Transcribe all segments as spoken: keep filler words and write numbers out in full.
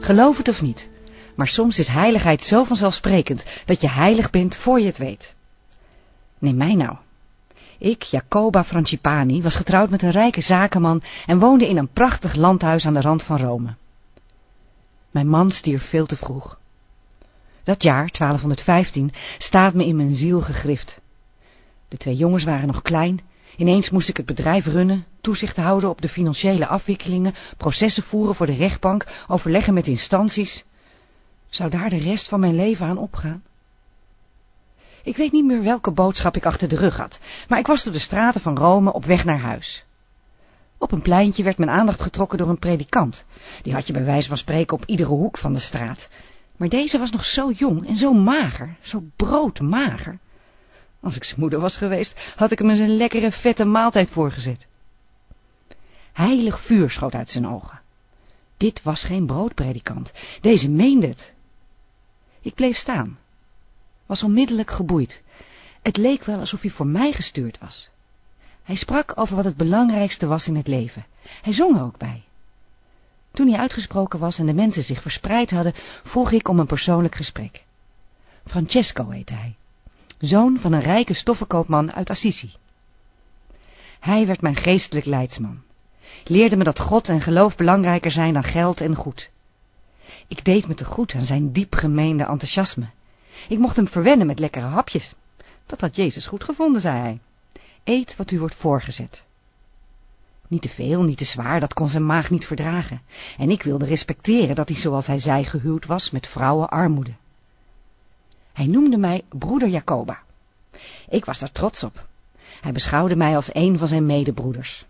Geloof het of niet, maar soms is heiligheid zo vanzelfsprekend dat je heilig bent voor je het weet. Neem mij nou. Ik, Jacoba Francipani, was getrouwd met een rijke zakenman en woonde in een prachtig landhuis aan de rand van Rome. Mijn man stierf veel te vroeg. Dat jaar, twaalfhonderdvijftien, staat me in mijn ziel gegrift. De twee jongens waren nog klein. Ineens moest ik het bedrijf runnen, toezicht houden op de financiële afwikkelingen, processen voeren voor de rechtbank, overleggen met instanties. Zou daar de rest van mijn leven aan opgaan? Ik weet niet meer welke boodschap ik achter de rug had, maar ik was door de straten van Rome op weg naar huis. Op een pleintje werd mijn aandacht getrokken door een predikant. Die had je bij wijze van spreken op iedere hoek van de straat. Maar deze was nog zo jong en zo mager, zo broodmager. Als ik zijn moeder was geweest, had ik hem eens een lekkere vette maaltijd voorgezet. Heilig vuur schoot uit zijn ogen. Dit was geen broodpredikant, deze meende het. Ik bleef staan, was onmiddellijk geboeid. Het leek wel alsof hij voor mij gestuurd was. Hij sprak over wat het belangrijkste was in het leven. Hij zong er ook bij. Toen hij uitgesproken was en de mensen zich verspreid hadden, vroeg ik om een persoonlijk gesprek. Francesco heette hij, zoon van een rijke stoffenkoopman uit Assisi. Hij werd mijn geestelijk leidsman, leerde me dat God en geloof belangrijker zijn dan geld en goed. Ik deed me te goed aan zijn diep gemeende enthousiasme. Ik mocht hem verwennen met lekkere hapjes. Dat had Jezus goed gevonden, zei hij. Eet wat u wordt voorgezet. Niet te veel, niet te zwaar, dat kon zijn maag niet verdragen. En ik wilde respecteren dat hij, zoals hij zei, gehuwd was met vrouwenarmoede. Hij noemde mij broeder Jacoba. Ik was daar trots op. Hij beschouwde mij als een van zijn medebroeders.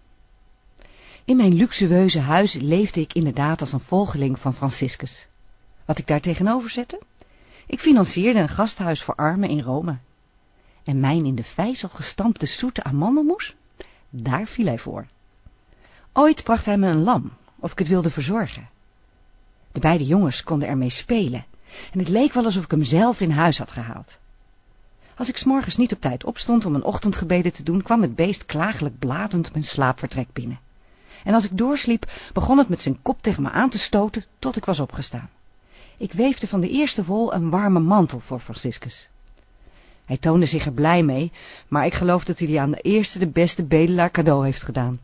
In mijn luxueuze huis leefde ik inderdaad als een volgeling van Franciscus. Wat ik daar tegenover zette? Ik financierde een gasthuis voor armen in Rome. En mijn in de vijzel gestampte zoete amandelmoes? Daar viel hij voor. Ooit bracht hij me een lam, of ik het wilde verzorgen. De beide jongens konden ermee spelen, en het leek wel alsof ik hem zelf in huis had gehaald. Als ik 's morgens niet op tijd opstond om een ochtendgebeden te doen, kwam het beest klagelijk blatend mijn slaapvertrek binnen. En als ik doorsliep, begon het met zijn kop tegen me aan te stoten tot ik was opgestaan. Ik weefde van de eerste wol een warme mantel voor Franciscus. Hij toonde zich er blij mee, maar ik geloof dat hij die aan de eerste de beste bedelaar cadeau heeft gedaan.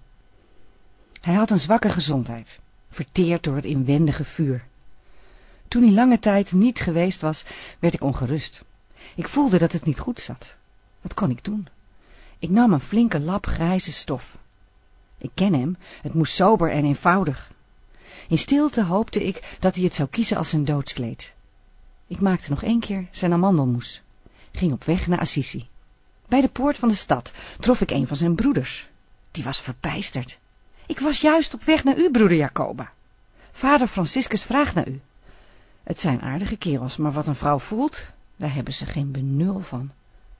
Hij had een zwakke gezondheid, verteerd door het inwendige vuur. Toen hij lange tijd niet geweest was, werd ik ongerust. Ik voelde dat het niet goed zat. Wat kon ik doen? Ik nam een flinke lap grijze stof. Ik ken hem, het moest sober en eenvoudig. In stilte hoopte ik dat hij het zou kiezen als zijn doodskleed. Ik maakte nog één keer zijn amandelmoes, ging op weg naar Assisi. Bij de poort van de stad trof ik een van zijn broeders. Die was verbijsterd. Ik was juist op weg naar u, broeder Jacoba. Vader Franciscus vraagt naar u. Het zijn aardige kerels, maar wat een vrouw voelt, daar hebben ze geen benul van.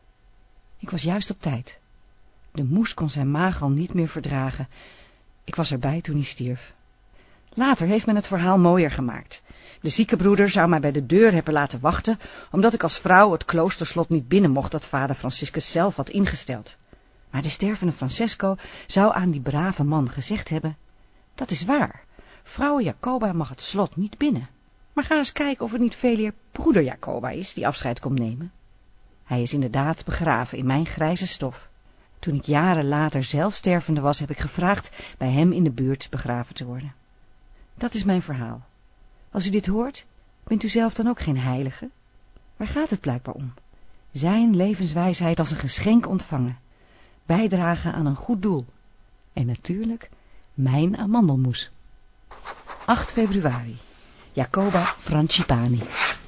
Ik was juist op tijd. De moes kon zijn maag al niet meer verdragen. Ik was erbij toen hij stierf. Later heeft men het verhaal mooier gemaakt. De zieke broeder zou mij bij de deur hebben laten wachten, omdat ik als vrouw het kloosterslot niet binnen mocht dat vader Franciscus zelf had ingesteld. Maar de stervende Francesco zou aan die brave man gezegd hebben: dat is waar, vrouw Jacoba mag het slot niet binnen. Maar ga eens kijken of het niet veel eer broeder Jacoba is die afscheid komt nemen. Hij is inderdaad begraven in mijn grijze stof. Toen ik jaren later zelf stervende was, heb ik gevraagd bij hem in de buurt begraven te worden. Dat is mijn verhaal. Als u dit hoort, bent u zelf dan ook geen heilige? Waar gaat het blijkbaar om? Zijn levenswijsheid als een geschenk ontvangen. Bijdragen aan een goed doel. En natuurlijk mijn amandelmoes. acht februari. Jacoba Francipani.